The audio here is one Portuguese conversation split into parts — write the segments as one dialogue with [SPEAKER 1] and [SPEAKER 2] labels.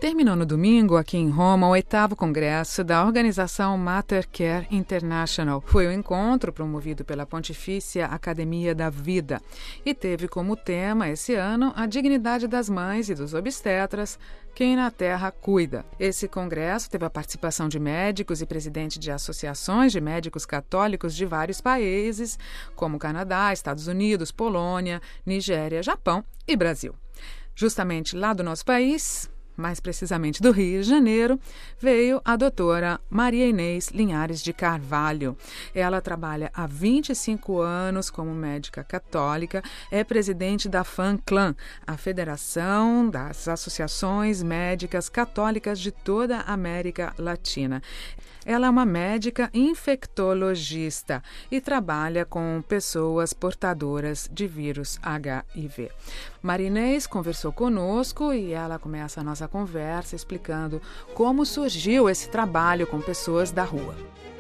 [SPEAKER 1] Terminou no domingo, aqui em Roma, o 8º congresso da organização Mater Care International. Foi um encontro promovido pela Pontifícia Academia da Vida e teve como tema, esse ano, a dignidade das mães e dos obstetras, quem na terra cuida. Esse congresso teve a participação de médicos e presidentes de associações de médicos católicos de vários países, como Canadá, Estados Unidos, Polônia, Nigéria, Japão e Brasil. Justamente lá do nosso país, mais precisamente do Rio de Janeiro, veio a doutora Maria Inês Linhares de Carvalho. Ela trabalha há 25 anos como médica católica, é presidente da FANCLAN, a Federação das Associações Médicas Católicas de toda a América Latina. Ela é uma médica infectologista e trabalha com pessoas portadoras de vírus HIV. Maria Inês conversou conosco e ela começa a nossa conversa explicando como surgiu esse trabalho com pessoas da rua.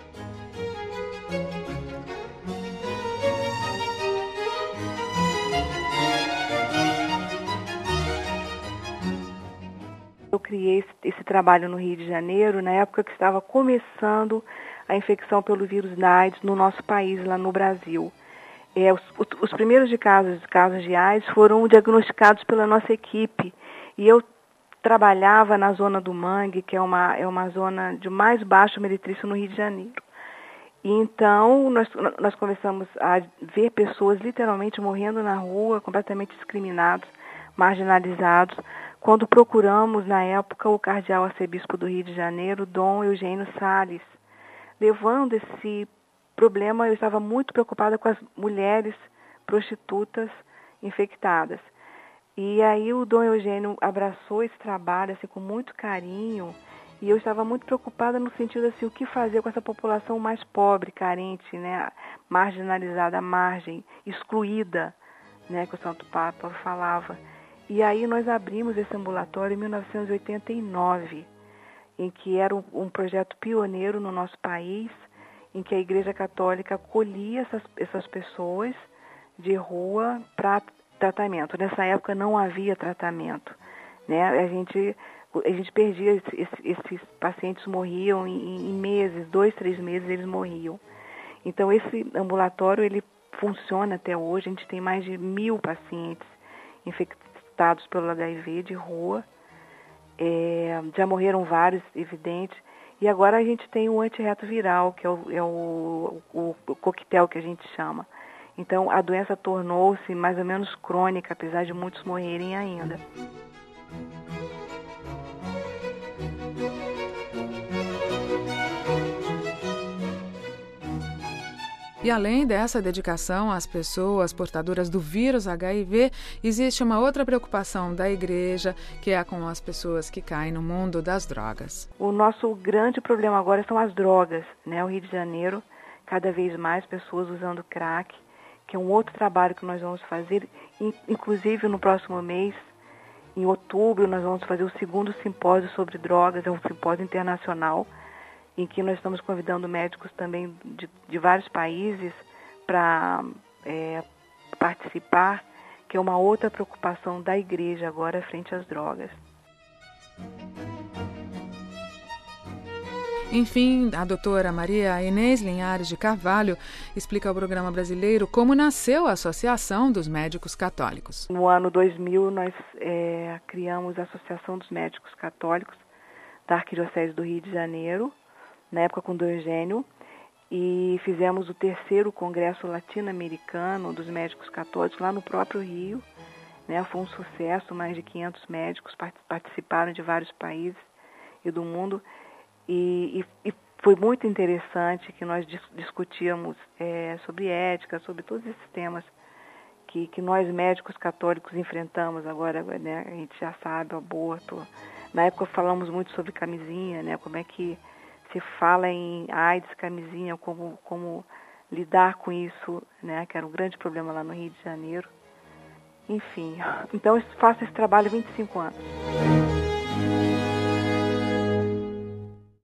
[SPEAKER 2] Eu criei esse trabalho no Rio de Janeiro na época que estava começando a infecção pelo vírus da AIDS no nosso país, lá no Brasil. Os primeiros casos de AIDS foram diagnosticados pela nossa equipe e eu trabalhava na zona do Mangue, que é uma zona de mais baixo meretrício no Rio de Janeiro. E então nós começamos a ver pessoas literalmente morrendo na rua, completamente discriminados, marginalizados, quando procuramos, na época, o cardeal arcebispo do Rio de Janeiro, Dom Eugênio Salles. Levando esse problema, eu estava muito preocupada com as mulheres prostitutas infectadas. E aí o Dom Eugênio abraçou esse trabalho assim, com muito carinho, e eu estava muito preocupada no sentido assim, o que fazer com essa população mais pobre, carente, né, marginalizada, à margem, excluída, né, que o Santo Papa falava. E aí nós abrimos esse ambulatório em 1989, em que era um projeto pioneiro no nosso país, em que a Igreja Católica acolhia essas pessoas de rua para tratamento. Nessa época não havia tratamento, né? A gente perdia, esses pacientes morriam em meses, 2, 3 meses eles morriam. Então esse ambulatório ele funciona até hoje, a gente tem mais de 1.000 pacientes infectados pelo HIV de rua, já morreram vários, evidente, e agora a gente tem o antirretroviral, que é o coquetel que a gente chama. Então a doença tornou-se mais ou menos crônica, apesar de muitos morrerem ainda.
[SPEAKER 1] E além dessa dedicação às pessoas portadoras do vírus HIV, existe uma outra preocupação da igreja, que é com as pessoas que caem no mundo das drogas.
[SPEAKER 2] O nosso grande problema agora são as drogas, né? O Rio de Janeiro, cada vez mais pessoas usando crack, que é um outro trabalho que nós vamos fazer, inclusive no próximo mês, em outubro, nós vamos fazer o 2º simpósio sobre drogas, é um simpósio internacional, em que nós estamos convidando médicos também de vários países para participar, que é uma outra preocupação da igreja agora frente às drogas.
[SPEAKER 1] Enfim, a doutora Maria Inês Linhares de Carvalho explica ao programa brasileiro como nasceu a Associação dos Médicos Católicos.
[SPEAKER 2] No ano 2000, nós criamos a Associação dos Médicos Católicos da Arquidiocese do Rio de Janeiro, na época com Dom Eugênio, e fizemos o 3º Congresso Latino-Americano dos Médicos Católicos lá no próprio Rio, né? Foi um sucesso, mais de 500 médicos participaram de vários países e do mundo, e foi muito interessante que nós discutíamos sobre ética, sobre todos esses temas que nós médicos católicos enfrentamos agora, né? A gente já sabe, o aborto. Na época falamos muito sobre camisinha, né? Como é que se fala em AIDS, camisinha, como lidar com isso, né? Que era um grande problema lá no Rio de Janeiro. Enfim, então eu faço esse trabalho há 25 anos.